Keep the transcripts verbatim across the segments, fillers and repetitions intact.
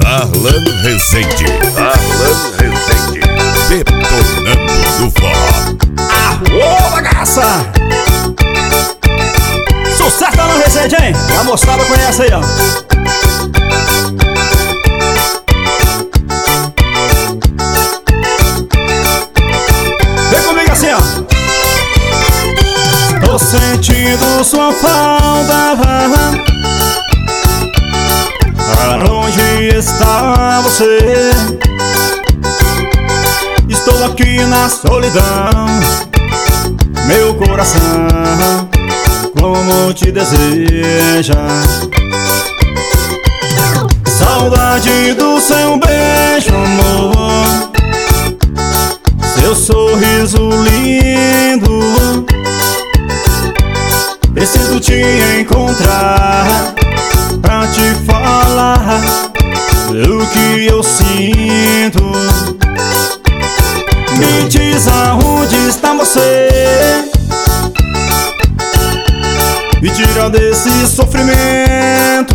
Darlan Rezende. Darlan Rezende. Detonando no forró. Alô, bagaça! Sucesso Darlan Rezende, hein? A moçada conhece aí, ó. Vem comigo assim, ó. Tô sentindo sua falta. Aonde está você? Estou aqui na solidão. Meu coração como te deseja. Saudade do seu beijo, amor. Seu sorriso lindo. Preciso te encontrar pra te falar o que eu sinto. Me diz aonde está você. Me tira desse sofrimento.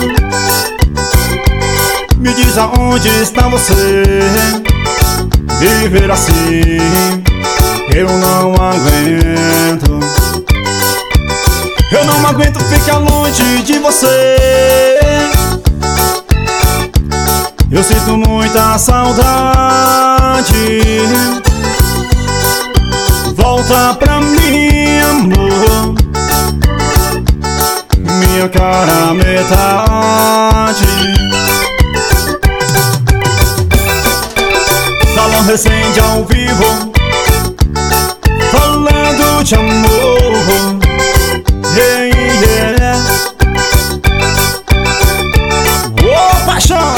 Me diz aonde está você. Viver assim eu não aguento. Eu não aguento ficar longe de você. Eu sinto muita saudade. Volta pra mim, amor. Minha cara metade. Darlan Rezende ao vivo, falando de amor. Hey, yeah. Oh, paixão!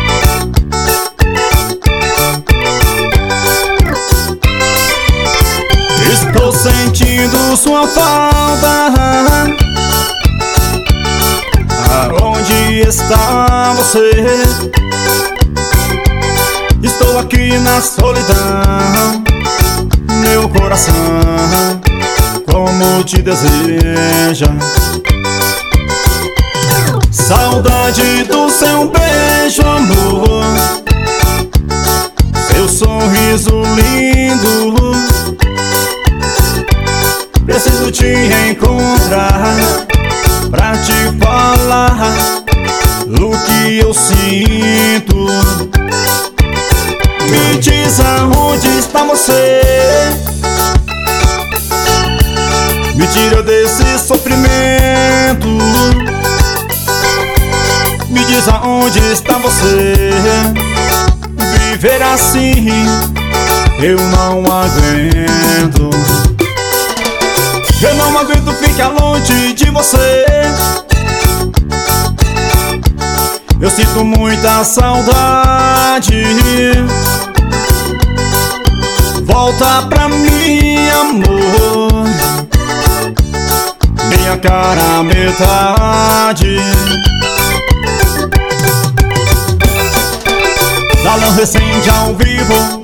Estou sentindo sua falta. Aonde está você? Estou aqui na solidão. Meu coração como te deseja. Saudade do seu beijo, amor. Seu sorriso lindo. Preciso te encontrar pra te falar o que eu sinto. Me diz aonde está você. Me tira desse sofrimento. Me diz aonde está você. Viver assim eu não aguento. Eu não aguento ficar longe de você. Eu sinto muita saudade. Volta pra mim, amor. Minha cara metade. Darlan Rezende ao vivo,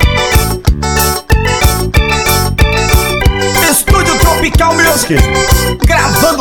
Estúdio Tropical Music, gravando